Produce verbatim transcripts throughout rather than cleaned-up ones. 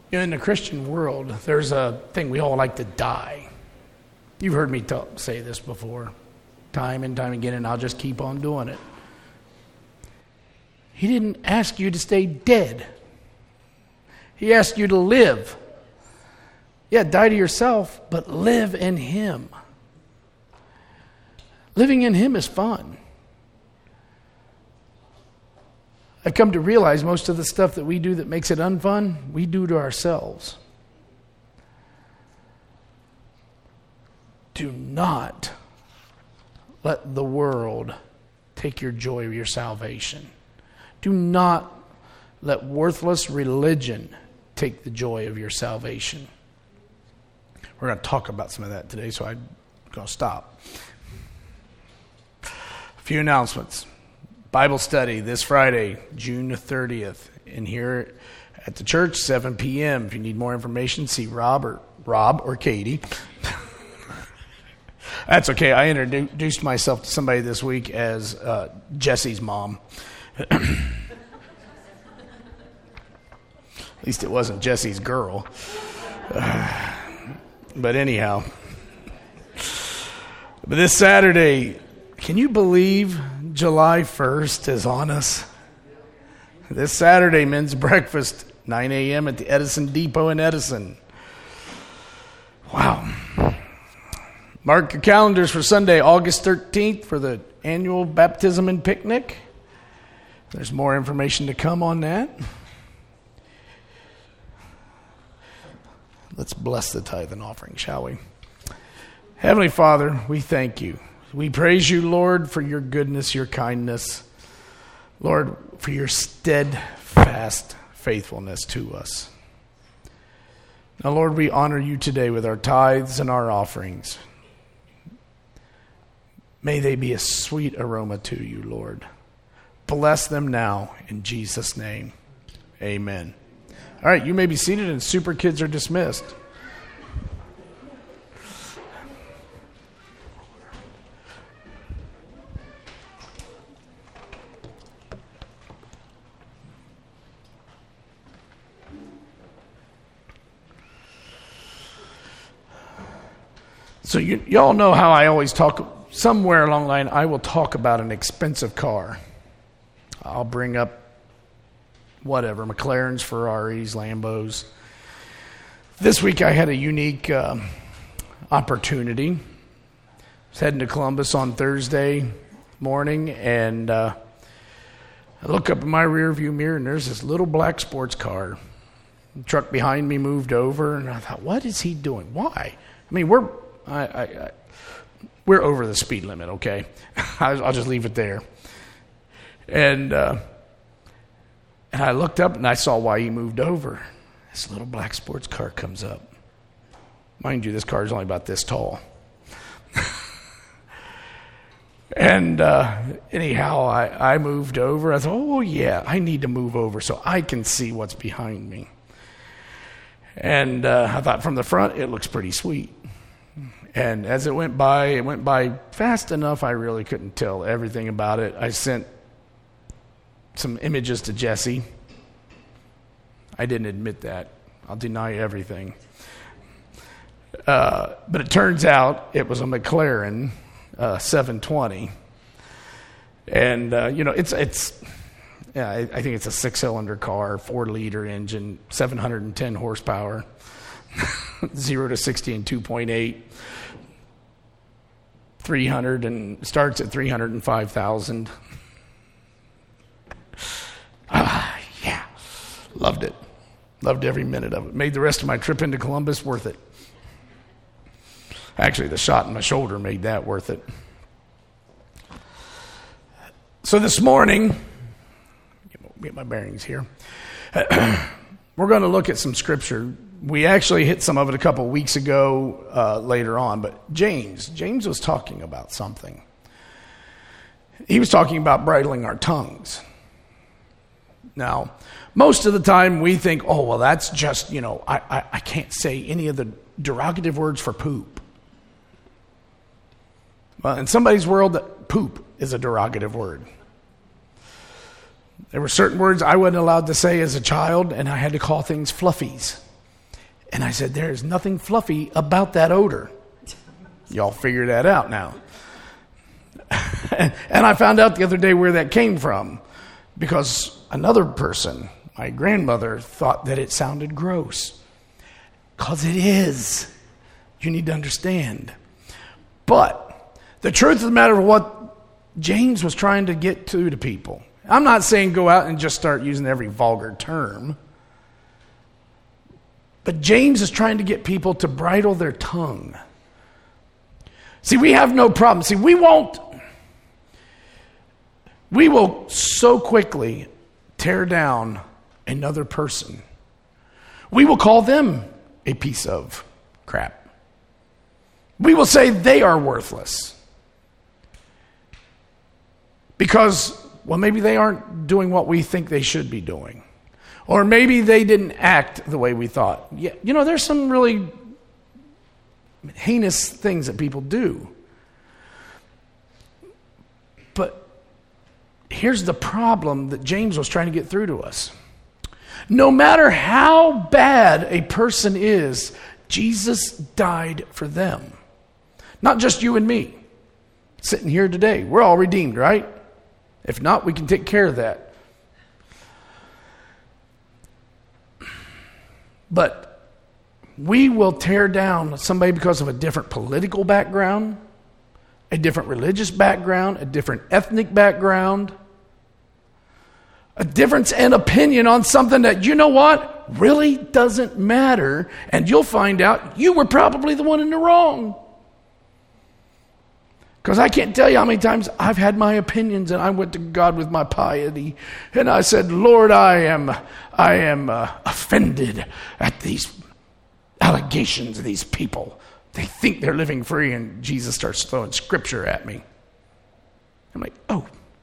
You know, in the Christian world, there's a thing we all like to die. You've heard me talk, say this before, time and time again, and I'll just keep on doing it. He didn't ask you to stay dead. He asked you to live. Yeah, die to yourself, but live in Him. Living in Him is fun. I've come to realize most of the stuff that we do that makes it unfun, we do to ourselves. Do not let the world take your joy of your salvation. Do not let worthless religion take the joy of your salvation. We're going to talk about some of that today, so I'm going to stop. A few announcements. Bible study this Friday, June thirtieth, in here at the church, seven p.m. If you need more information, see Rob or, Rob or Katie. That's okay. I introduced myself to somebody this week as uh, Jesse's mom. At least it wasn't Jesse's girl. Uh, but anyhow. But this Saturday, can you believe July first is on us? This Saturday, men's breakfast, nine a.m. at the Edison Depot in Edison. Wow. Mark your calendars for Sunday, August thirteenth, for the annual baptism and picnic. There's more information to come on that. Let's bless the tithe and offering, shall we? Heavenly Father, we thank you. We praise you, Lord, for your goodness, your kindness. Lord, for your steadfast faithfulness to us. Now, Lord, we honor you today with our tithes and our offerings. May they be a sweet aroma to you, Lord. Bless them now in Jesus' name. Amen. All right, you may be seated and super kids are dismissed. So you, y'all know how I always talk, somewhere along the line, I will talk about an expensive car. I'll bring up whatever, McLarens, Ferraris, Lambos. This week I had a unique uh, opportunity. I was heading to Columbus on Thursday morning, and uh, I look up in my rearview mirror, and there's this little black sports car. The truck behind me moved over, and I thought, what is he doing? Why? I mean, we're I, I, I, we're over the speed limit, okay? I'll, I'll just leave it there. And uh, and I looked up and I saw why he moved over. This little black sports car comes up. Mind you, this car is only about this tall. and uh, anyhow, I, I moved over. I thought, oh yeah, I need to move over so I can see what's behind me. And uh, I thought from the front, it looks pretty sweet. And as it went by, it went by fast enough I really couldn't tell everything about it. I sent some images to Jesse. I didn't admit that. I'll deny everything. Uh, but it turns out it was a McLaren uh, seven twenty. And, uh, you know, it's, it's yeah, I, I think it's a six-cylinder car, four-liter engine, seven hundred ten horsepower, zero to sixty in two point eight. three hundred and starts at three hundred five thousand. Ah, yeah. Loved it. Loved every minute of it. Made the rest of my trip into Columbus worth it. Actually, the shot in my shoulder made that worth it. So this morning, get my bearings here. We're going to look at some scripture. We actually hit some of it a couple of weeks ago uh, later on, but James, James was talking about something. He was talking about bridling our tongues. Now, most of the time we think, oh, well, that's just, you know, I, I, I can't say any of the derogative words for poop. Well, in somebody's world, poop is a derogative word. There were certain words I wasn't allowed to say as a child, and I had to call things fluffies. And I said, there is nothing fluffy about that odor. Y'all figure that out now. And I found out the other day where that came from, because another person, my grandmother, thought that it sounded gross. Because it is. You need to understand. But the truth of the matter of what James was trying to get to to people. I'm not saying go out and just start using every vulgar term. But James is trying to get people to bridle their tongue. See, we have no problem. See, we won't, we will so quickly tear down another person. We will call them a piece of crap. We will say they are worthless. Because, well, maybe they aren't doing what we think they should be doing. Or maybe they didn't act the way we thought. Yeah, you know, there's some really heinous things that people do. But here's the problem that James was trying to get through to us. No matter how bad a person is, Jesus died for them. Not just you and me. Sitting here today. We're all redeemed, right? If not, we can take care of that. But we will tear down somebody because of a different political background, a different religious background, a different ethnic background, a difference in opinion on something that, you know what, really doesn't matter. And you'll find out you were probably the one in the wrong. Because I can't tell you how many times I've had my opinions and I went to God with my piety and I said, Lord, I am I am uh, offended at these allegations of these people. They think they're living free, and Jesus starts throwing scripture at me. I'm like, oh,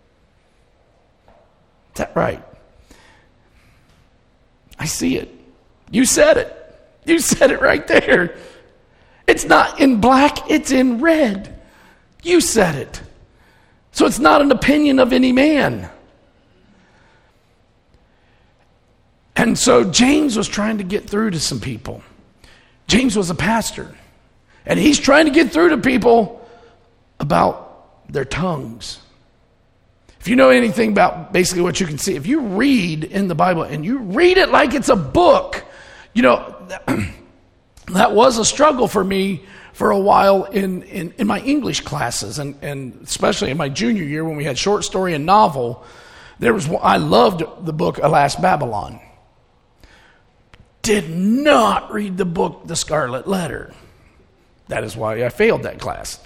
is that right? I see it. You said it. You said it right there. It's not in black, it's in red. You said it. So it's not an opinion of any man. And so James was trying to get through to some people. James was a pastor. And he's trying to get through to people about their tongues. If you know anything about basically what you can see, if you read in the Bible and you read it like it's a book, you know, that was a struggle for me for a while in, in, in my English classes, and, and especially in my junior year when we had short story and novel. There was I loved the book Alas, Babylon. Did not read the book The Scarlet Letter. That is why I failed that class.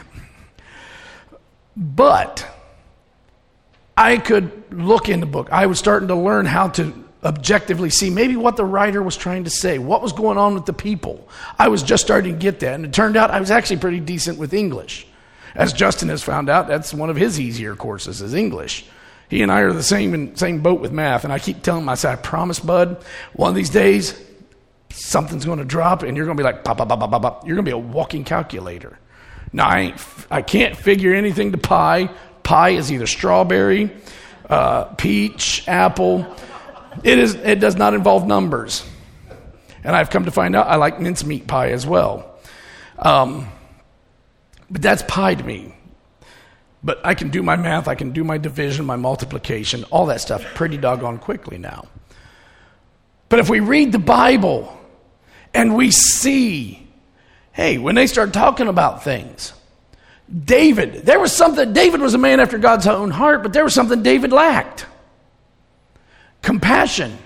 But I could look in the book. I was starting to learn how to objectively see maybe what the writer was trying to say, what was going on with the people. I was just starting to get that, and it turned out I was actually pretty decent with English. As Justin has found out, that's one of his easier courses is English. He and I are the same in same boat with math, and I keep telling him, I say, I promise, bud, one of these days, something's going to drop, and you're going to be like, pop, pop, pop, pop, pop. You're going to be a walking calculator. Now, I, ain't, I can't figure anything to pie. Pie is either strawberry, uh, peach, apple. It is. It does not involve numbers. And I've come to find out I like mincemeat pie as well. Um, but that's pie to me. But I can do my math, I can do my division, my multiplication, all that stuff pretty doggone quickly now. But if we read the Bible and we see, hey, when they start talking about things, David, there was something, David was a man after God's own heart, but there was something David lacked. Compassion.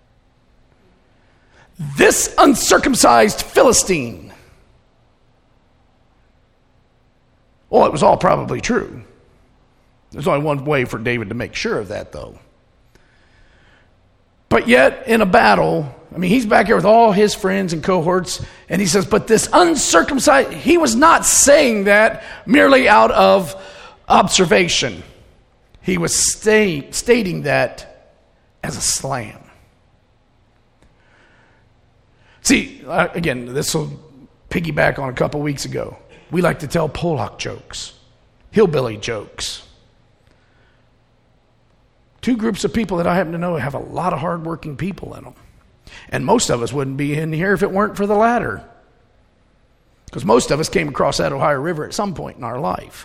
This uncircumcised Philistine. Well, it was all probably true. There's only one way for David to make sure of that, though. But yet, in a battle, I mean, he's back here with all his friends and cohorts, and he says, but this uncircumcised, he was not saying that merely out of observation. He was stay, stating that as a slam. See, uh, again, this will piggyback on a couple weeks ago. We like to tell Pollock jokes, hillbilly jokes. Two groups of people that I happen to know have a lot of hardworking people in them. And most of us wouldn't be in here if it weren't for the latter. Because most of us came across that Ohio River at some point in our life.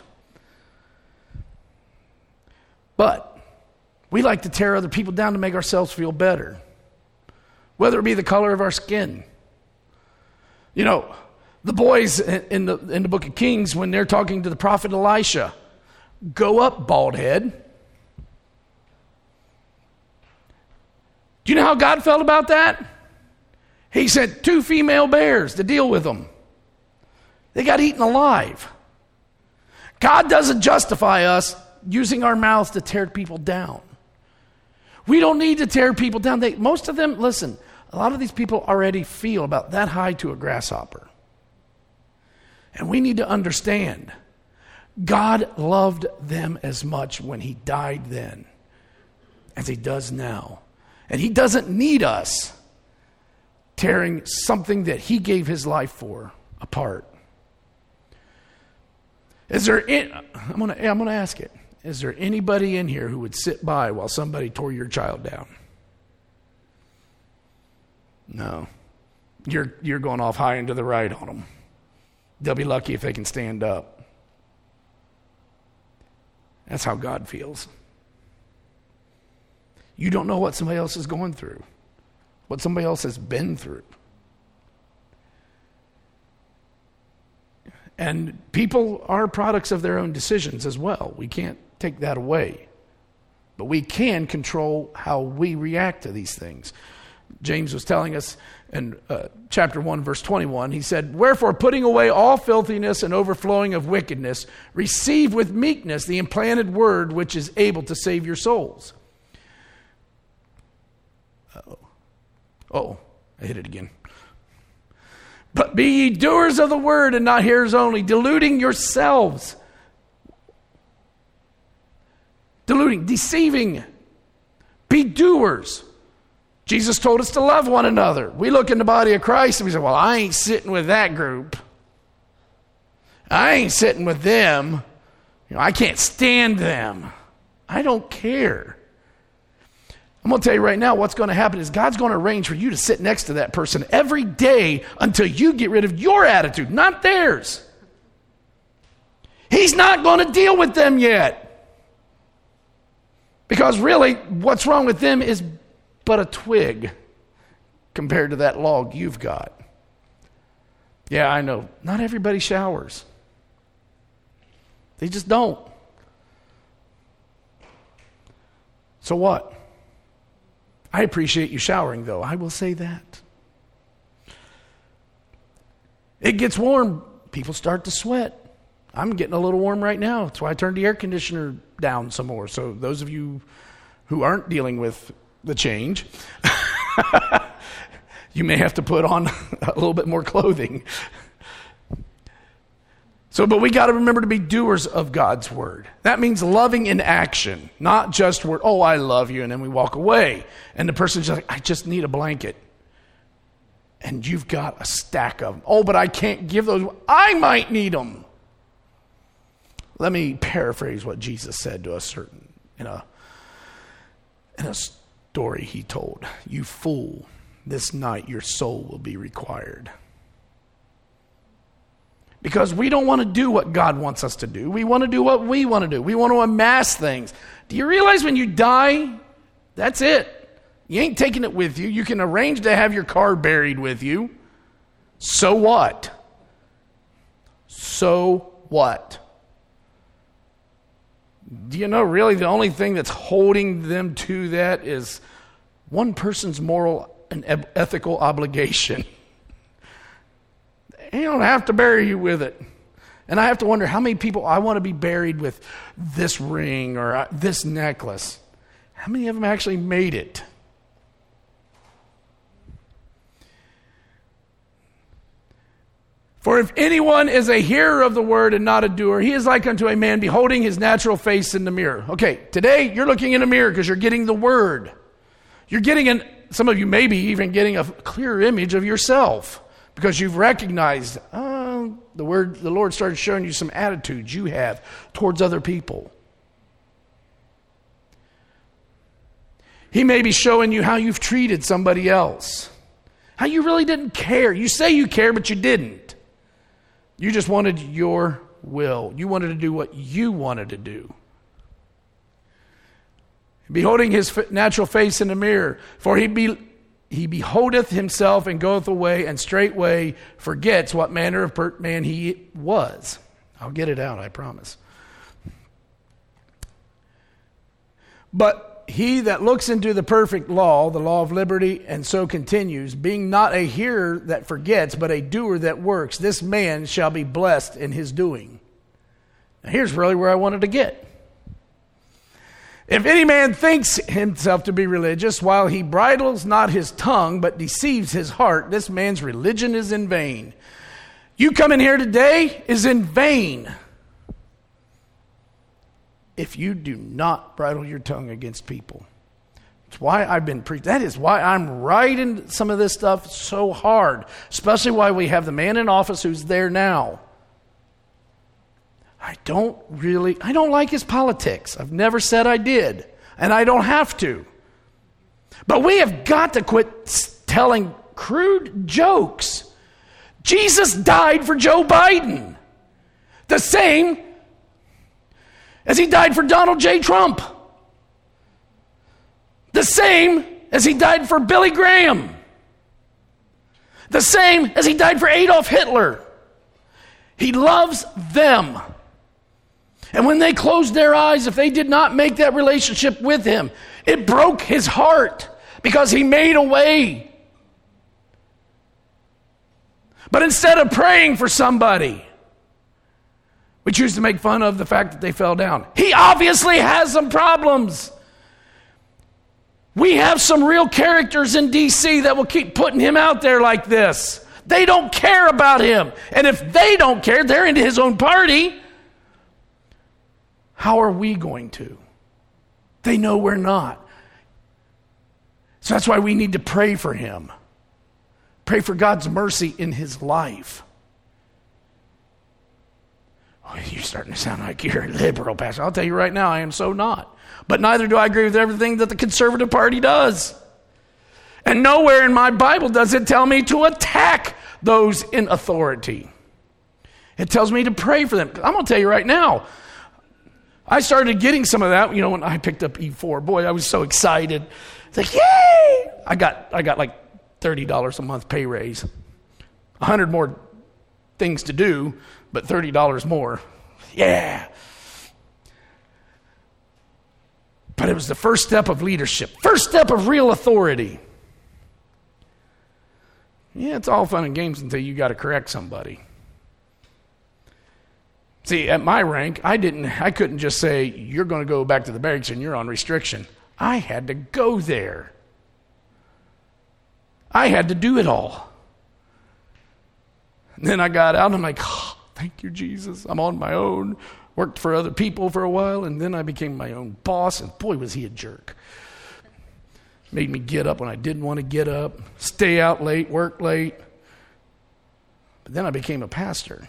But we like to tear other people down to make ourselves feel better. Whether it be the color of our skin. You know, the boys in the, in the book of Kings, when they're talking to the prophet Elisha, go up, bald head. Do you know how God felt about that? He sent two female bears to deal with them. They got eaten alive. God doesn't justify us using our mouths to tear people down. We don't need to tear people down. They, most of them, listen, a lot of these people already feel about that high to a grasshopper. And we need to understand, God loved them as much when he died then as he does now. And he doesn't need us tearing something that he gave his life for apart. Is there, in, I'm going to I'm going to ask it. Is there anybody in here who would sit by while somebody tore your child down? No. You're you're going off high and to the right on them. They'll be lucky if they can stand up. That's how God feels. You don't know what somebody else is going through, what somebody else has been through. And people are products of their own decisions as well. We can't take that away. But we can control how we react to these things. James was telling us in uh, chapter one, verse twenty-one, he said, "Wherefore, putting away all filthiness and overflowing of wickedness, receive with meekness the implanted word which is able to save your souls." Uh-oh. Oh, I hit it again. "But be ye doers of the word and not hearers only, deluding yourselves." Deluding, deceiving. Be doers. Jesus told us to love one another. We look in the body of Christ and we say, well, I ain't sitting with that group. I ain't sitting with them. You know, I can't stand them. I don't care. I'm going to tell you right now, what's going to happen is God's going to arrange for you to sit next to that person every day until you get rid of your attitude, not theirs. He's not going to deal with them yet. Because really, what's wrong with them is but a twig compared to that log you've got. Yeah, I know. Not everybody showers. They just don't. So what? I appreciate you showering, though. I will say that. It gets warm. People start to sweat. I'm getting a little warm right now. That's why I turned the air conditioner down some more. So those of you who aren't dealing with the change, you may have to put on a little bit more clothing. So, but we got to remember to be doers of God's word. That means loving in action, not just word, oh, I love you, and then we walk away. And the person's just like, I just need a blanket. And you've got a stack of them. Oh, but I can't give those. I might need them. Let me paraphrase what Jesus said to us certain in a in a story he told. You fool, this night your soul will be required. Because we don't want to do what God wants us to do. We want to do what we want to do. We want to amass things. Do you realize when you die, that's it. You ain't taking it with you. You can arrange to have your car buried with you. So what? So what? Do you know really the only thing that's holding them to that is one person's moral and ethical obligation? They don't have to bury you with it. And I have to wonder how many people I want to be buried with this ring or this necklace. How many of them actually made it? For if anyone is a hearer of the word and not a doer, he is like unto a man beholding his natural face in the mirror. Okay, today you're looking in a mirror because you're getting the word. You're getting, an, some of you may be even getting a clearer image of yourself because you've recognized, oh, the word, the Lord started showing you some attitudes you have towards other people. He may be showing you how you've treated somebody else. How you really didn't care. You say you care, but you didn't. You just wanted your will. You wanted to do what you wanted to do. Beholding his natural face in the mirror, for he be he beholdeth himself and goeth away, and straightway forgets what manner of per- man he was. I'll get it out, I promise. But he that looks into the perfect law, the law of liberty, and so continues, being not a hearer that forgets, but a doer that works, this man shall be blessed in his doing. Now here's really where I wanted to get. If any man thinks himself to be religious, while he bridles not his tongue, but deceives his heart, this man's religion is in vain. You coming here today is in vain if you do not bridle your tongue against people. That's why I've been preaching. That is why I'm writing some of this stuff so hard, especially why we have the man in office who's there now. I don't really, I don't like his politics. I've never said I did, and I don't have to. But we have got to quit telling crude jokes. Jesus died for Joe Biden. The same as he died for Donald J. Trump. The same as he died for Billy Graham. The same as he died for Adolf Hitler. He loves them. And when they closed their eyes, if they did not make that relationship with him, it broke his heart because he made a way. But instead of praying for somebody, we choose to make fun of the fact that they fell down. He obviously has some problems. We have some real characters in D C that will keep putting him out there like this. They don't care about him. And if they don't care, they're into his own party. How are we going to? They know we're not. So that's why we need to pray for him. Pray for God's mercy in his life. Oh, you're starting to sound like you're a liberal, Pastor. I'll tell you right now, I am so not. But neither do I agree with everything that the conservative party does. And nowhere in my Bible does it tell me to attack those in authority. It tells me to pray for them. I'm going to tell you right now, I started getting some of that, you know, when I picked up E four. Boy, I was so excited. It's like, yay! I got I got like thirty dollars a month pay raise. one hundred more things to do, but thirty dollars more. Yeah. But it was the first step of leadership. First step of real authority. Yeah, it's all fun and games until you got to correct somebody. See, at my rank, I didn't. I couldn't just say, you're going to go back to the barracks and you're on restriction. I had to go there. I had to do it all. And then I got out and I'm like, oh, thank you, Jesus. I'm on my own. Worked for other people for a while, and then I became my own boss, and boy, was he a jerk. Made me get up when I didn't want to get up, stay out late, work late. But then I became a pastor.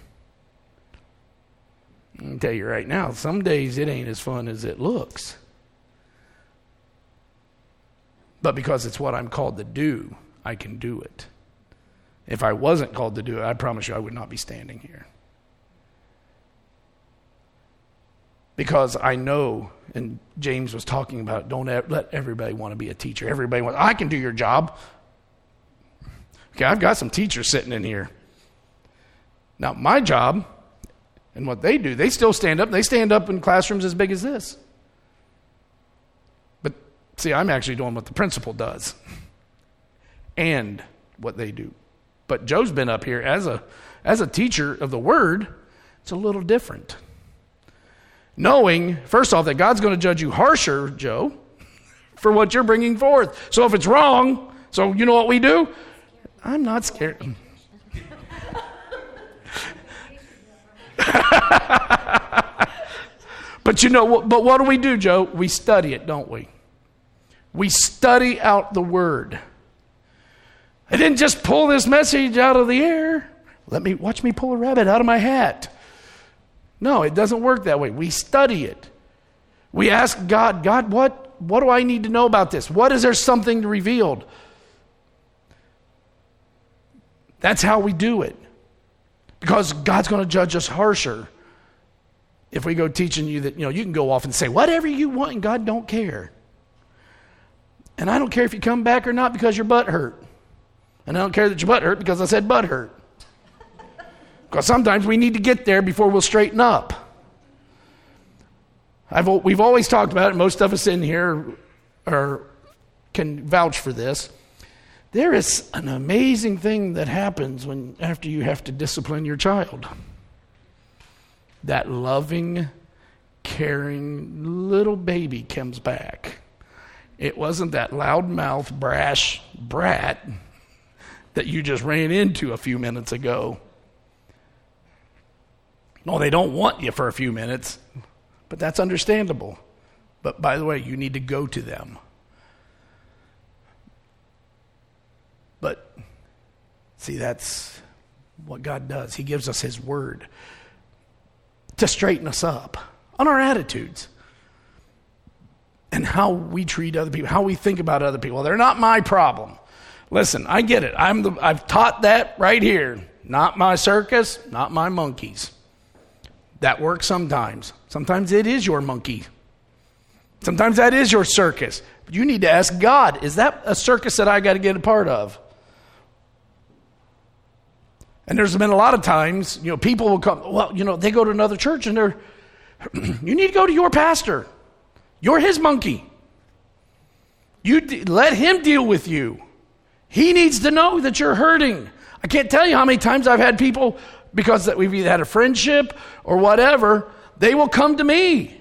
I can tell you right now, some days it ain't as fun as it looks. But because it's what I'm called to do, I can do it. If I wasn't called to do it, I promise you I would not be standing here. Because I know, and James was talking about, don't let everybody want to be a teacher. Everybody wants, I can do your job. Okay, I've got some teachers sitting in here. Now, my job, and what they do, they still stand up. They stand up in classrooms as big as this. But, see, I'm actually doing what the principal does. And what they do. But Joe's been up here as a as a teacher of the Word. It's a little different. Knowing, first off, that God's going to judge you harsher, Joe, for what you're bringing forth. So if it's wrong, so you know what we do? I'm not scared. But you know, but what do we do, Joe? We study it, don't we? We study out the Word. I didn't just pull this message out of the air. Let me watch me pull a rabbit out of my hat. No, it doesn't work that way. We study it. We ask God, God, what, what do I need to know about this? What is there something revealed? That's how we do it. Because God's going to judge us harsher if we go teaching you that, you know, you can go off and say whatever you want and God don't care. And I don't care if you come back or not because your butt hurt. And I don't care that your butt hurt because I said butt hurt. Because sometimes we need to get there before we'll straighten up. I've, we've always talked about it. Most of us in here are, can vouch for this. There is an amazing thing that happens when after you have to discipline your child. That loving, caring little baby comes back. It wasn't that loudmouth, brash brat that you just ran into a few minutes ago. No, they don't want you for a few minutes, but that's understandable. But by the way, you need to go to them. But see, that's what God does. He gives us his word to straighten us up on our attitudes and how we treat other people, how we think about other people. They're not my problem. Listen, I get it. I'm the, I've taught that right here. Not my circus, not my monkeys. That works sometimes. Sometimes it is your monkey. Sometimes that is your circus. But you need to ask God, is that a circus that I got to get a part of? And there's been a lot of times, you know, people will come, well, you know, they go to another church and they're, you need to go to your pastor. You're his monkey. You de- let him deal with you. He needs to know that you're hurting. I can't tell you how many times I've had people, because that we've either had a friendship or whatever, they will come to me.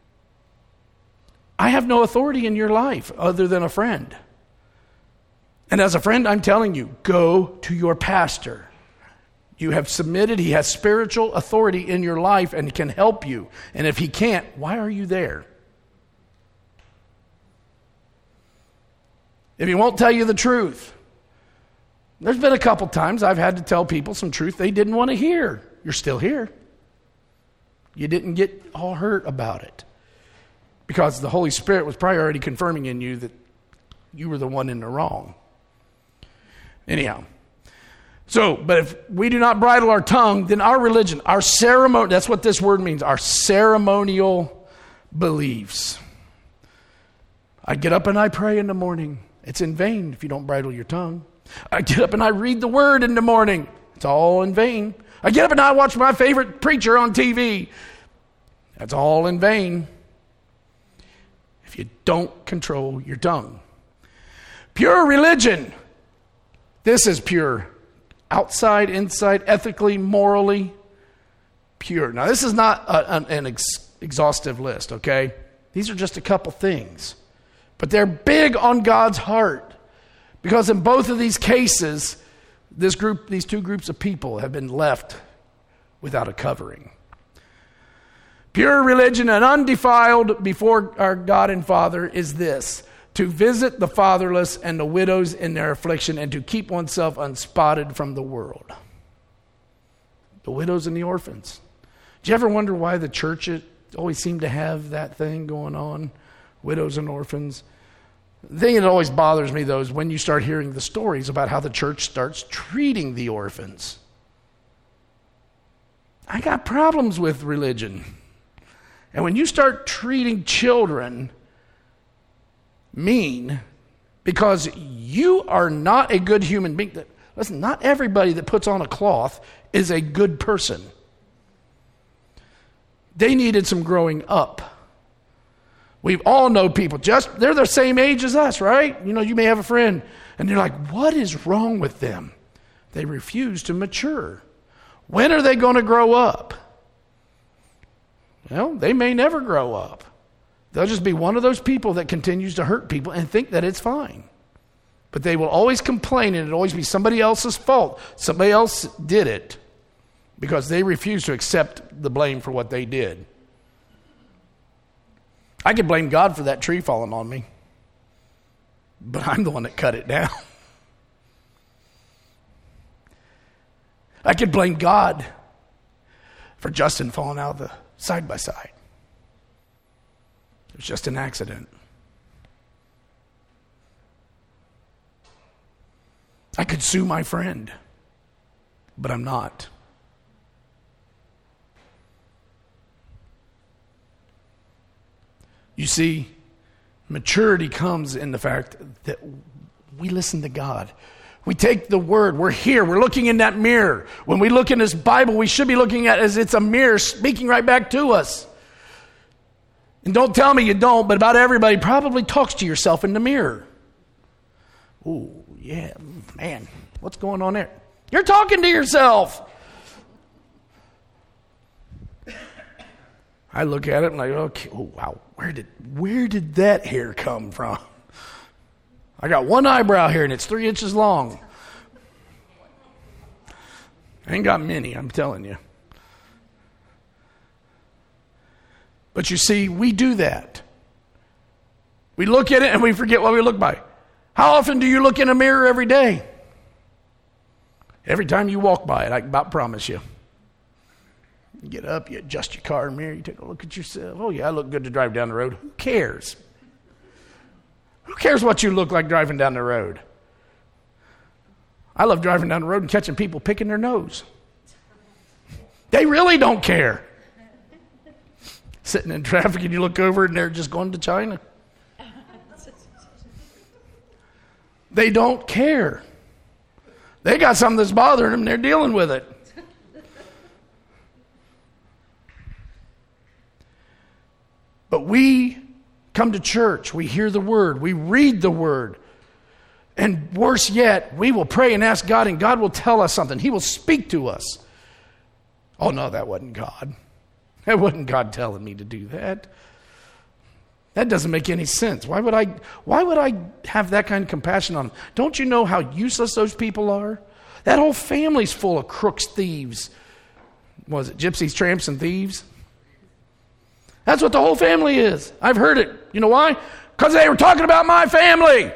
I have no authority in your life other than a friend. And as a friend, I'm telling you, go to your pastor. You have submitted. He has spiritual authority in your life and can help you. And if he can't, why are you there? If he won't tell you the truth, there's been a couple times I've had to tell people some truth they didn't want to hear. You're still here. You didn't get all hurt about it because the Holy Spirit was probably already confirming in you that you were the one in the wrong. Anyhow, so, but if we do not bridle our tongue, then our religion, our ceremony, that's what this word means, our ceremonial beliefs. I get up and I pray in the morning. It's in vain if you don't bridle your tongue. I get up and I read the word in the morning. It's all in vain. I get up and I watch my favorite preacher on T V. That's all in vain if you don't control your tongue. Pure religion. This is pure. Outside, inside, ethically, morally, pure. Now, this is not a, an, an ex- exhaustive list, okay? These are just a couple things. But they're big on God's heart. Because in both of these cases, this group, these two groups of people have been left without a covering. Pure religion and undefiled before our God and Father is this: to visit the fatherless and the widows in their affliction and to keep oneself unspotted from the world. The widows and the orphans. Do you ever wonder why the church always seemed to have that thing going on? Widows and orphans. The thing that always bothers me, though, is when you start hearing the stories about how the church starts treating the orphans. I got problems with religion. And when you start treating children mean because you are not a good human being. Listen, not everybody that puts on a cloth is a good person. They needed some growing up. We all know people, just they're the same age as us, right? You know, you may have a friend, and you're like, what is wrong with them? They refuse to mature. When are they going to grow up? Well, they may never grow up. They'll just be one of those people that continues to hurt people and think that it's fine. But they will always complain, and it'll always be somebody else's fault. Somebody else did it because they refuse to accept the blame for what they did. I could blame God for that tree falling on me, but I'm the one that cut it down. I could blame God for Justin falling out of the side by side. It was just an accident. I could sue my friend but I'm not. You see, maturity comes in the fact that we listen to God. We take the word. We're here. We're looking in that mirror. When we look in this Bible, we should be looking at it as it's a mirror speaking right back to us. And don't tell me you don't, but about everybody probably talks to yourself in the mirror. Oh, yeah, man, what's going on there? You're talking to yourself. I look at it and I'm like, okay, oh, wow, where did where did that hair come from? I got one eyebrow here and it's three inches long. I ain't got many, I'm telling you. But you see, we do that. We look at it and we forget what we look by. How often do you look in a mirror every day? Every time you walk by it, I can about promise you. You get up, you adjust your car mirror, you take a look at yourself. Oh yeah, I look good to drive down the road. Who cares? Who cares what you look like driving down the road? I love driving down the road and catching people picking their nose. They really don't care. Sitting in traffic and you look over and they're just going to China. They don't care. They got something that's bothering them, they're dealing with it. But we come to church, we hear the word, we read the word, and worse yet, we will pray and ask God, and God will tell us something. He will speak to us. Oh no, that wasn't God. That wasn't God telling me to do that. That doesn't make any sense. Why would I why would I have that kind of compassion on them? Don't you know how useless those people are? That whole family's full of crooks, thieves. What was it gypsies, tramps, and thieves? That's what the whole family is. I've heard it. You know why? Because they were talking about my family.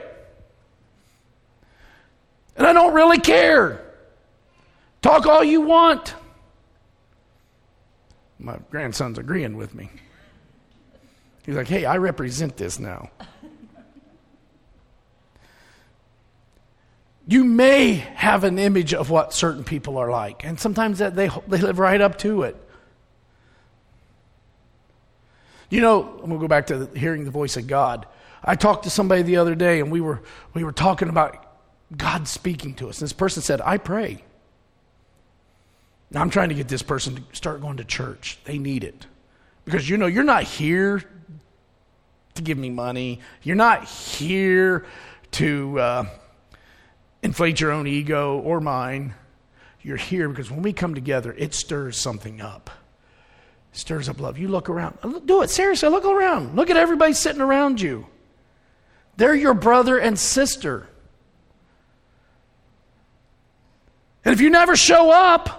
And I don't really care. Talk all you want. My grandson's agreeing with me. He's like, hey, I represent this now. You may have an image of what certain people are like, and sometimes that they they live right up to it. You know, I'm going to go back to the, hearing the voice of God. I talked to somebody the other day, and we were we were talking about God speaking to us. And this person said, I pray. Now, I'm trying to get this person to start going to church. They need it. Because, you know, you're not here to give me money. You're not here to uh, inflate your own ego or mine. You're here because when we come together, it stirs something up. It stirs up love. You look around. Do it. Seriously, look around. Look at everybody sitting around you. They're your brother and sister. And if you never show up,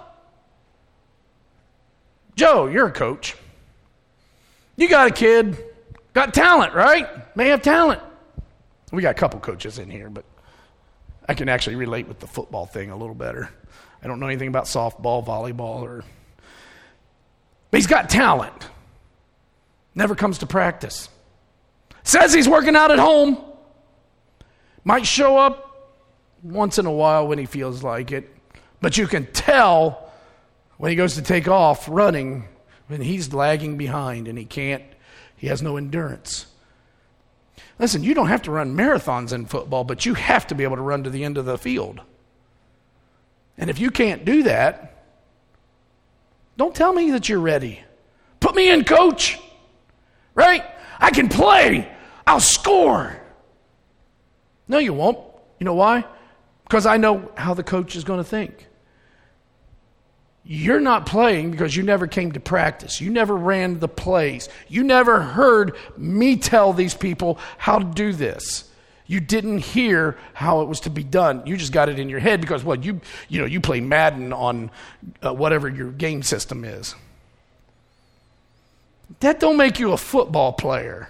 Joe, you're a coach. You got a kid, got talent, right? May have talent. We got a couple coaches in here, but I can actually relate with the football thing a little better. I don't know anything about softball, volleyball, or... But he's got talent. Never comes to practice. Says he's working out at home. Might show up once in a while when he feels like it. But you can tell when he goes to take off running, when he's lagging behind and he can't, he has no endurance. Listen, you don't have to run marathons in football, but you have to be able to run to the end of the field. And if you can't do that, don't tell me that you're ready. Put me in, coach. Right? I can play. I'll score. No, you won't. You know why? Because I know how the coach is going to think. You're not playing because you never came to practice. You never ran the plays. You never heard me tell these people how to do this. You didn't hear how it was to be done. You just got it in your head because, well, you you know, you play Madden on uh, whatever your game system is. That don't make you a football player.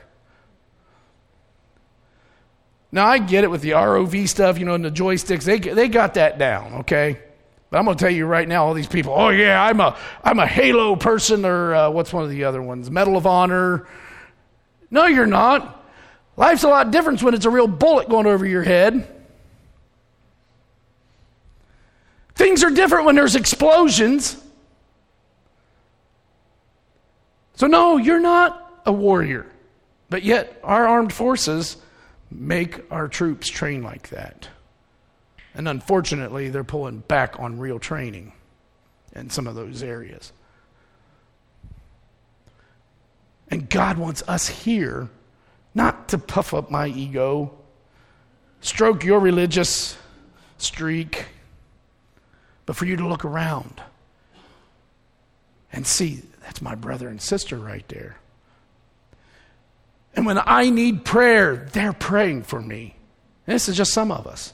Now, I get it with the R O V stuff, you know, and the joysticks. They they got that down, okay? But I'm going to tell you right now, all these people, oh, yeah, I'm a I'm a Halo person, or uh, what's one of the other ones? Medal of Honor. No, you're not. Life's a lot different when it's a real bullet going over your head. Things Things are different when there's explosions. So no, you're not a warrior. But yet our armed forces make our troops train like that. And unfortunately, they're pulling back on real training in some of those areas. And God wants us here not to puff up my ego, stroke your religious streak, but for you to look around and see, that's my brother and sister right there. And when I need prayer, they're praying for me. And this is just some of us.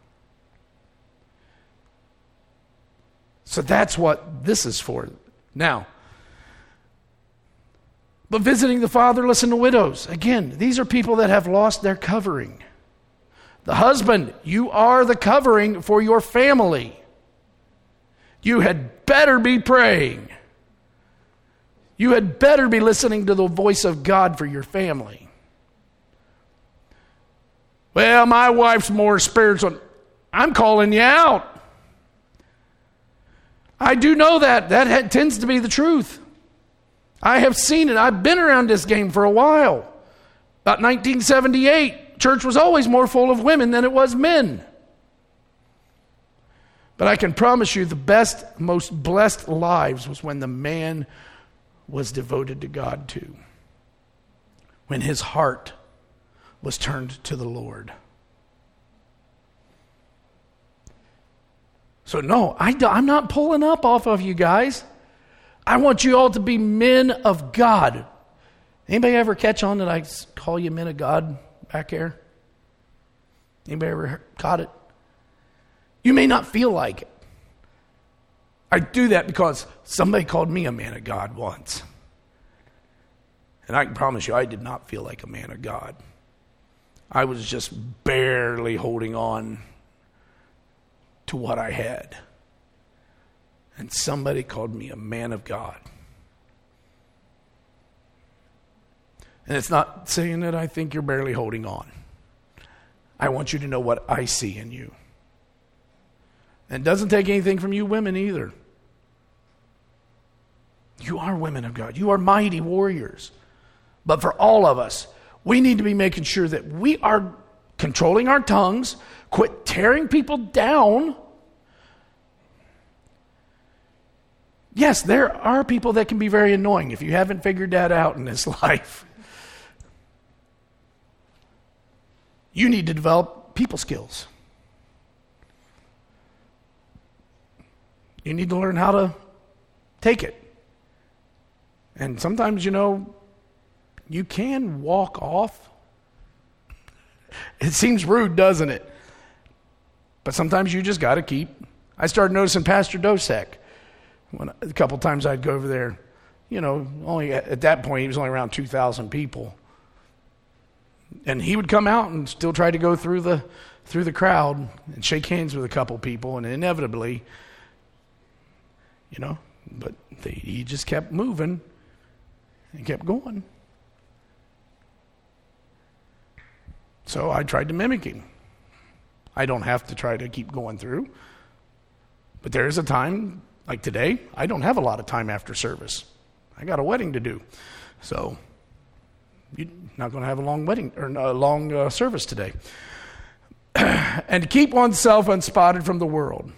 So that's what this is for. Now, but visiting the fatherless and the widows. Again, these are people that have lost their covering. The husband, you are the covering for your family. You had better be praying. You had better be listening to the voice of God for your family. Well, my wife's more spiritual. I'm calling you out. I do know that. That ha- tends to be the truth. I have seen it. I've been around this game for a while. About nineteen seventy-eight, church was always more full of women than it was men. But I can promise you the best, most blessed lives was when the man was devoted to God too. When his heart was turned to the Lord. So no, I do, I'm not pulling up off of you guys. I want you all to be men of God. Anybody ever catch on that I call you men of God back there? Anybody ever caught it? You may not feel like it. I do that because somebody called me a man of God once. And I can promise you, I did not feel like a man of God. I was just barely holding on to what I had. And somebody called me a man of God. And it's not saying that I think you're barely holding on. I want you to know what I see in you. And it doesn't take anything from you women either. You are women of God. You are mighty warriors. But for all of us, we need to be making sure that we are controlling our tongues, quit tearing people down. Yes, there are people that can be very annoying if you haven't figured that out in this life. You need to develop people skills. You need to learn how to take it. And sometimes, you know, you can walk off. It seems rude, doesn't it? But sometimes you just got to keep. I started noticing Pastor Dosek. When, a couple times I'd go over there, you know, only at that point he was only around two thousand people. And he would come out and still try to go through the through the crowd and shake hands with a couple people, and inevitably, you know, but they, he just kept moving and kept going. So I tried to mimic him. I don't have to try to keep going through. But there is a time, like today, I don't have a lot of time after service. I got a wedding to do. So you're not going to have a long wedding or a long uh, service today. And to keep oneself unspotted from the world.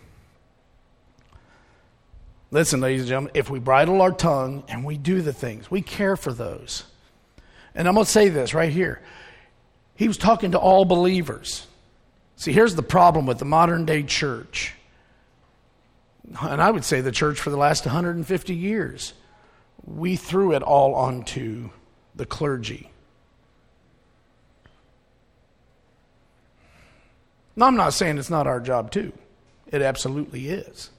Listen, ladies and gentlemen, if we bridle our tongue and we do the things, we care for those. And I'm going to say this right here. He was talking to all believers. See, here's the problem with the modern day church. And I would say the church for the last one hundred fifty years. We threw it all onto the clergy. Now, I'm not saying it's not our job too. It absolutely is.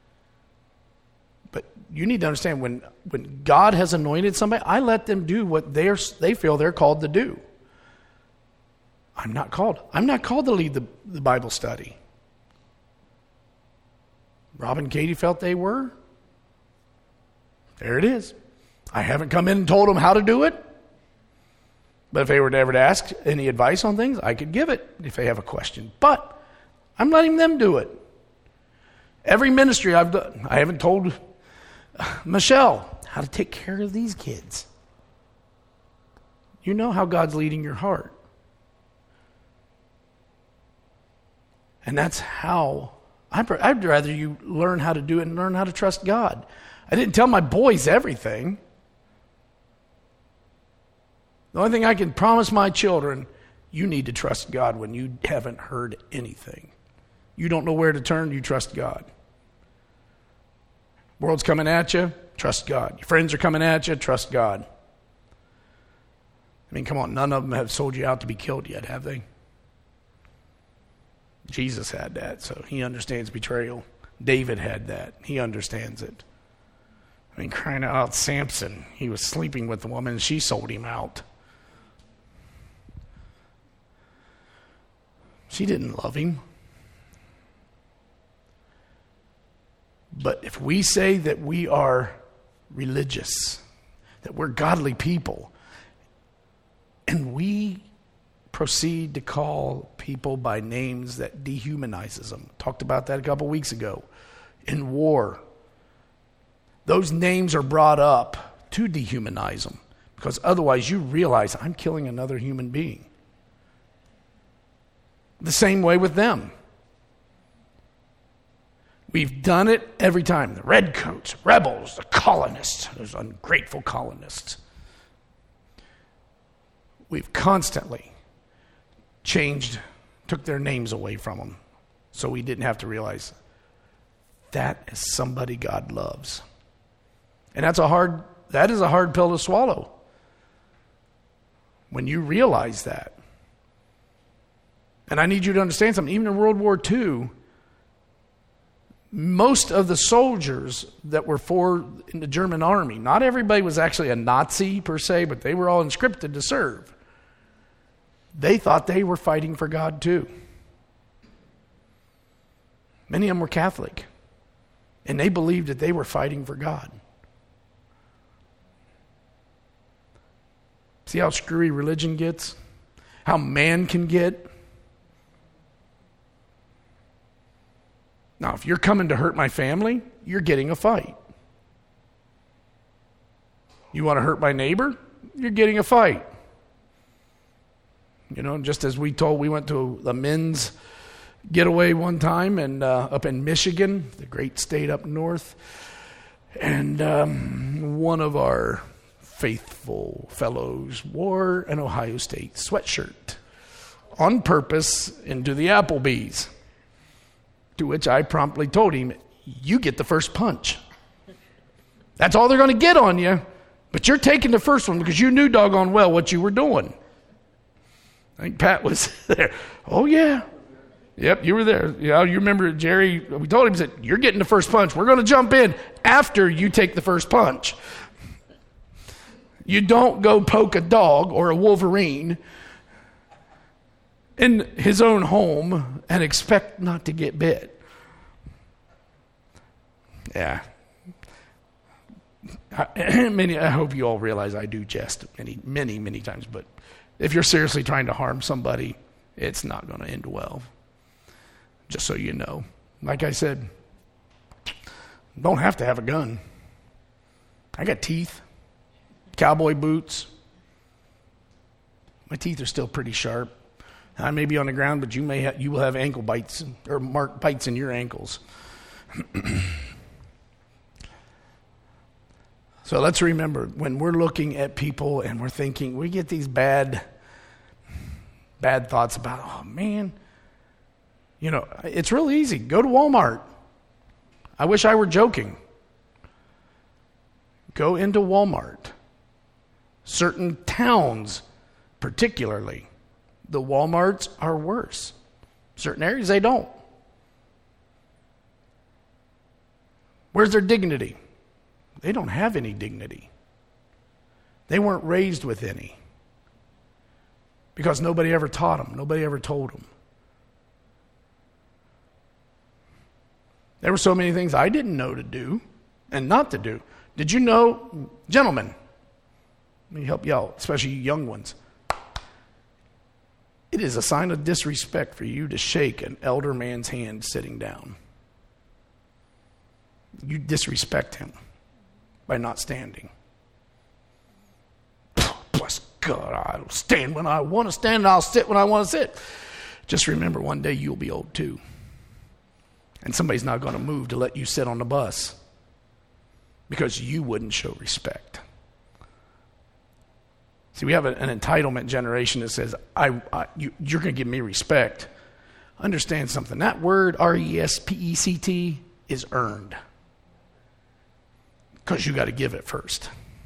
But you need to understand, when, when God has anointed somebody, I let them do what they're, they feel they're called to do. I'm not called. I'm not called to lead the, the Bible study. Rob and Katie felt they were. There it is. I haven't come in and told them how to do it. But if they were to ever to ask any advice on things, I could give it if they have a question. But I'm letting them do it. Every ministry I've done, I haven't told Michelle how to take care of these kids. You know how God's leading your heart. And that's how, I'd rather you learn how to do it and learn how to trust God. I didn't tell my boys everything. The only thing I can promise my children, you need to trust God when you haven't heard anything. You don't know where to turn, you trust God. World's coming at you, trust God. Your friends are coming at you, trust God. I mean, come on, none of them have sold you out to be killed yet, have they? Jesus had that, so he understands betrayal. David had that. He understands it. I mean, crying out, Samson, he was sleeping with the woman, and she sold him out. She didn't love him. But if we say that we are religious, that we're godly people, and we proceed to call people by names that dehumanizes them, talked about that a couple weeks ago, in war, those names are brought up to dehumanize them, because otherwise you realize I'm killing another human being. The same way with them. We've done it every time. The redcoats, rebels, the colonists, those ungrateful colonists. We've constantly changed, took their names away from them, so we didn't have to realize that is somebody God loves. And that's a hard, that is a hard pill to swallow. When you realize that. And I need you to understand something. Even in World War Two, most of the soldiers that were for in the German army, not everybody was actually a Nazi per se, but they were all conscripted to serve. They thought they were fighting for God too. Many of them were Catholic, and they believed that they were fighting for God. See how screwy religion gets? How man can get? Now, if you're coming to hurt my family, you're getting a fight. You want to hurt my neighbor? You're getting a fight. You know, just as we told, we went to the men's getaway one time and uh, up in Michigan, the great state up north. And um, one of our faithful fellows wore an Ohio State sweatshirt on purpose into the Applebee's. To which I promptly told him, you get the first punch. That's all they're going to get on you, but you're taking the first one because you knew doggone well what you were doing. I think Pat was there. Oh, yeah. Yep, you were there. You know, you remember Jerry, we told him, he said, you're getting the first punch. We're going to jump in after you take the first punch. You don't go poke a dog or a Wolverine in his own home and expect not to get bit. Yeah. I, many, I hope you all realize I do jest many, many, many times, but if you're seriously trying to harm somebody, it's not going to end well. Just so you know. Like I said, don't have to have a gun. I got teeth, cowboy boots. My teeth are still pretty sharp. I may be on the ground, but you may ha- you will have ankle bites or mark bites in your ankles. So let's remember, when we're looking at people and we're thinking, we get these bad, bad thoughts about, oh man, you know, it's real easy. Go to Walmart. I wish I were joking. Go into Walmart. Certain towns, particularly, the Walmarts are worse. Certain areas, they don't. Where's their dignity? They don't have any dignity. They weren't raised with any. Because nobody ever taught them. Nobody ever told them. There were so many things I didn't know to do and not to do. Did you know, gentlemen, let me help you out, especially you young ones. It is a sign of disrespect for you to shake an elder man's hand sitting down. You disrespect him by not standing. Bless God, I'll stand when I want to stand and I'll sit when I want to sit. Just remember, one day you'll be old too. And somebody's not going to move to let you sit on the bus because you wouldn't show respect. See, we have a, an entitlement generation that says, I, I, you, you're going to give me respect. Understand something. That word, R E S P E C T, is earned. Because you got to give it first.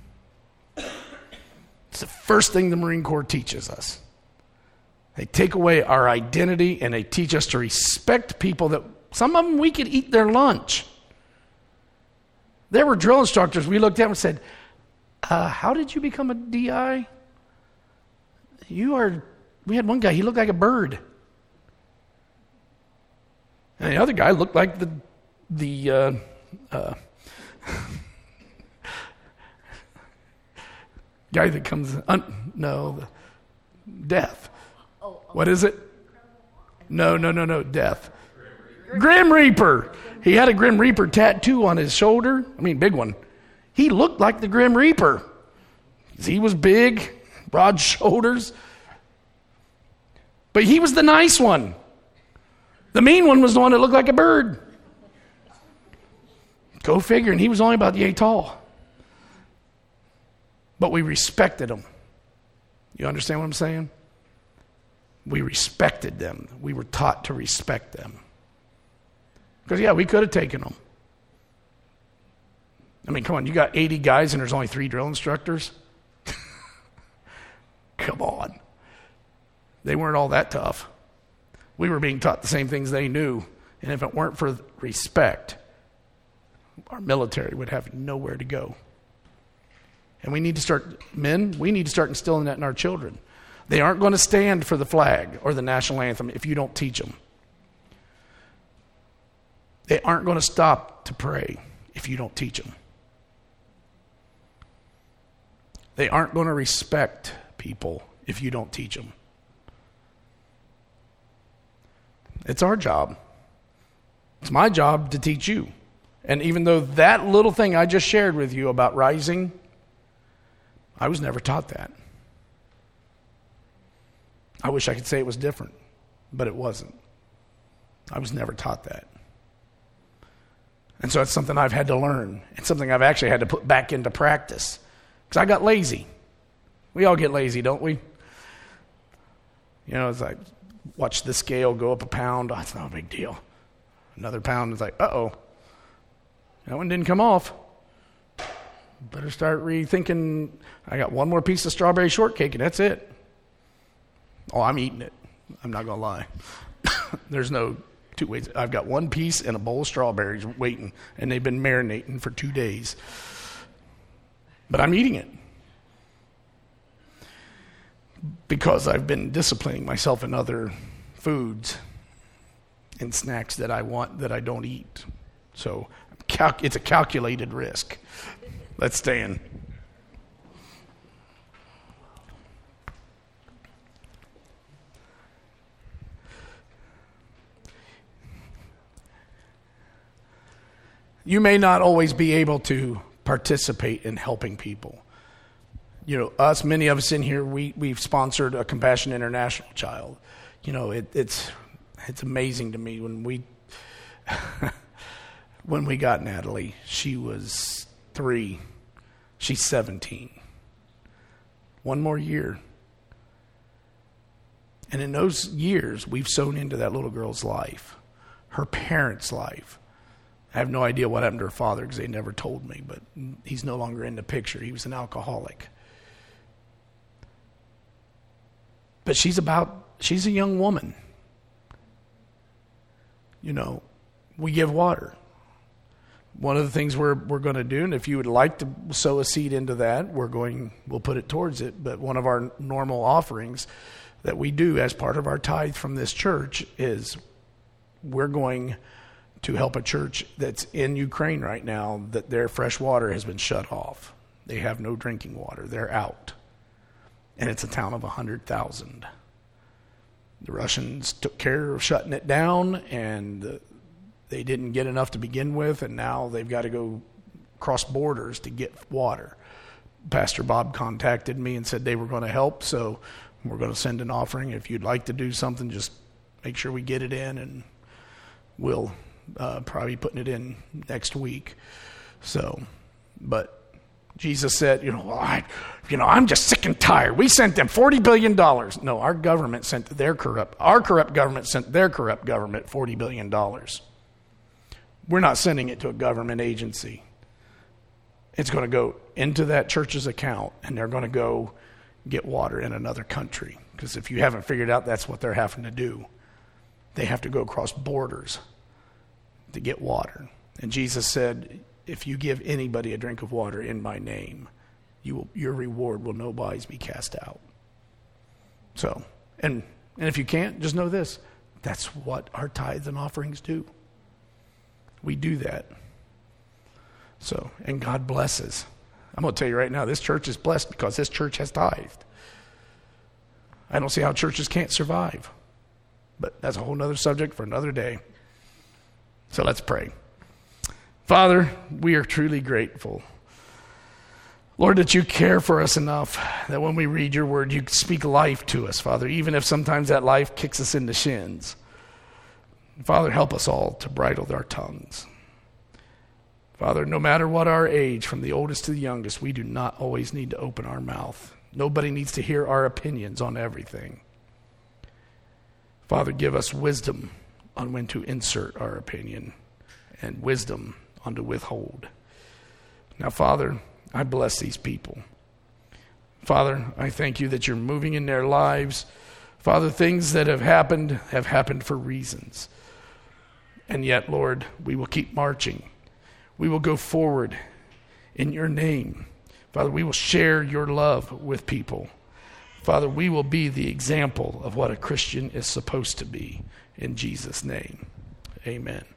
It's the first thing the Marine Corps teaches us. They take away our identity and they teach us to respect people that, some of them we could eat their lunch. There were drill instructors we looked at and said, uh, how did you become a D I? You are, we had one guy, he looked like a bird. And the other guy looked like the, the, uh, uh, guy that comes, un, no, the death. What is it? No, no, no, no, death. Grim Reaper. He had a Grim Reaper tattoo on his shoulder. I mean, big one. He looked like the Grim Reaper. He was big, broad shoulders. But he was the nice one. The mean one was the one that looked like a bird. Go figure. And he was only about yay tall. But we respected him. You understand what I'm saying? We respected them. We were taught to respect them. Because, yeah, we could have taken them. I mean, come on, you got eighty guys and there's only three drill instructors? Come on. They weren't all that tough. We were being taught the same things they knew. And if it weren't for respect, our military would have nowhere to go. And we need to start, men, we need to start instilling that in our children. They aren't going to stand for the flag or the national anthem if you don't teach them. They aren't going to stop to pray if you don't teach them. They aren't going to respect people if you don't teach them. It's our job. It's my job to teach you. And even though that little thing I just shared with you about rising, I was never taught that. I wish I could say it was different, but it wasn't. I was never taught that. And so it's something I've had to learn. It's something I've actually had to put back into practice. Because I got lazy. We all get lazy, don't we? You know, it's like, watch the scale go up a pound. Oh, it's not a big deal. Another pound, it's like, uh-oh. That one didn't come off. Better start rethinking. I got one more piece of strawberry shortcake and that's it. Oh, I'm eating it. I'm not going to lie. There's no two ways. I've got one piece and a bowl of strawberries waiting, and they've been marinating for two days. But I'm eating it. Because I've been disciplining myself in other foods and snacks that I want that I don't eat. So it's a calculated risk. Let's stand. You may not always be able to participate in helping people. You know, us, many of us in here, we, we've sponsored a Compassion International child. You know, it, it's it's amazing to me when we when we got Natalie, she was three. She's seventeen. One more year. And in those years, we've sown into that little girl's life, her parents' life. I have no idea what happened to her father because they never told me, but he's no longer in the picture. He was an alcoholic. But she's about, she's a young woman. You know, we give water. One of the things we're we're going to do, and if you would like to sow a seed into that, we're going, we'll put it towards it. But one of our normal offerings that we do as part of our tithe from this church is we're going to help a church that's in Ukraine right now that their fresh water has been shut off. They have no drinking water. They're out. And it's a town of one hundred thousand. The Russians took care of shutting it down, and the, they didn't get enough to begin with, and now they've got to go cross borders to get water. Pastor Bob contacted me and said they were going to help, so we're going to send an offering. If you'd like to do something, just make sure we get it in, and we'll uh, probably be putting it in next week. So, but Jesus said, you know, well, I, you know, I'm just sick and tired. We sent them forty billion dollars. No, our government sent their corrupt, our corrupt government sent their corrupt government forty billion dollars. We're not sending it to a government agency. It's going to go into that church's account, and they're going to go get water in another country. Because if you haven't figured out, that's what they're having to do. They have to go across borders to get water. And Jesus said, if you give anybody a drink of water in my name, you will, your reward will no wise be cast out. So, and and if you can't, just know this. That's what our tithes and offerings do. We do that. So, and God blesses. I'm going to tell you right now, this church is blessed because this church has tithed. I don't see how churches can't survive. But that's a whole other subject for another day. So let's pray. Father, we are truly grateful. Lord, that you care for us enough that when we read your word, you speak life to us, Father, even if sometimes that life kicks us in the shins. Father, help us all to bridle our tongues. Father, no matter what our age, from the oldest to the youngest, we do not always need to open our mouth. Nobody needs to hear our opinions on everything. Father, give us wisdom on when to insert our opinion and wisdom on to withhold. Now, Father, I bless these people. Father, I thank you that you're moving in their lives. Father, things that have happened have happened for reasons. And yet, Lord, we will keep marching. We will go forward in your name. Father, we will share your love with people. Father, we will be the example of what a Christian is supposed to be. In Jesus' name, amen.